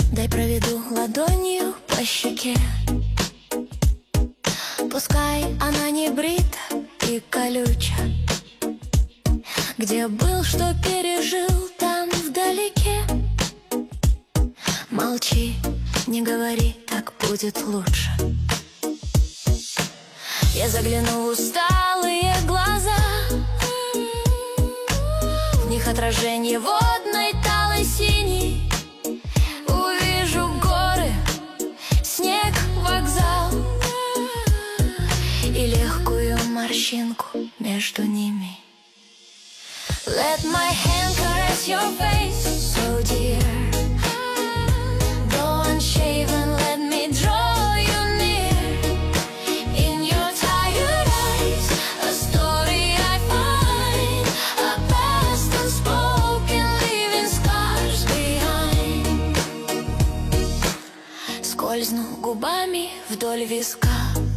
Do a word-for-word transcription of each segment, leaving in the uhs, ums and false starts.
Дай проведу ладонью по щеке. Пускай она не брита и колюча. Где был, что пережил, там вдалеке. Молчи, не говори, так будет лучше. Я загляну в усталые глаза, в них отражение водной талой синей. Увижу горы, снег, вокзал и легкую морщинку между ними. Let my hand caress your face, so dear. Go unshaven, let me draw you near. In your tired eyes, a story I find, a past unspoken, leaving scars behind. Скользну губами вдоль виска,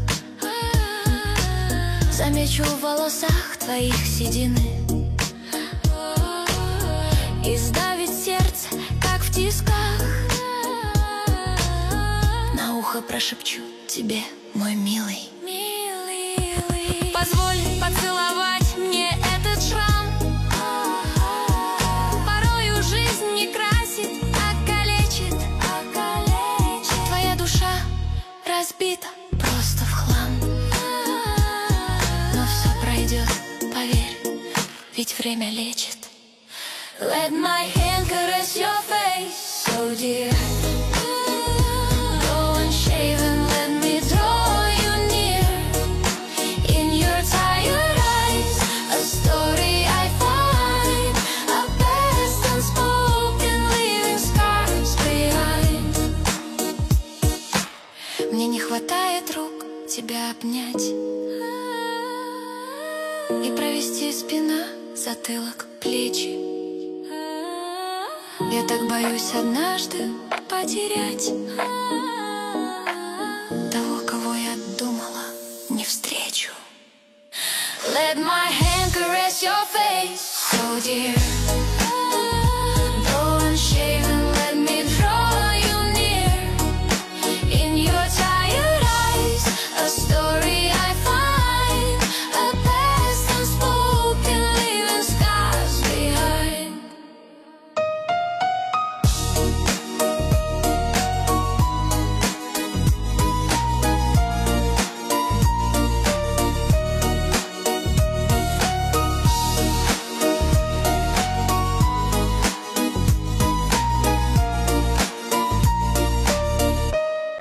замечу в волосах твоих седины. И сдавит сердце, как в тисках. На ухо прошепчу тебе, мой милый. Милый, позволь поцеловать мне этот шрам. Порою жизнь не красит, а калечит. Твоя душа разбита просто в хлам. Но все пройдет, поверь, ведь время лечит. Let my hand caress your face, so dear. Go unshaven, let me draw you near. In your tired eyes, a story I find, a past unspoken, leaving scars behind. Мне не хватает рук тебя обнять и провести спина, затылок, плечи. Я так боюсь однажды потерять.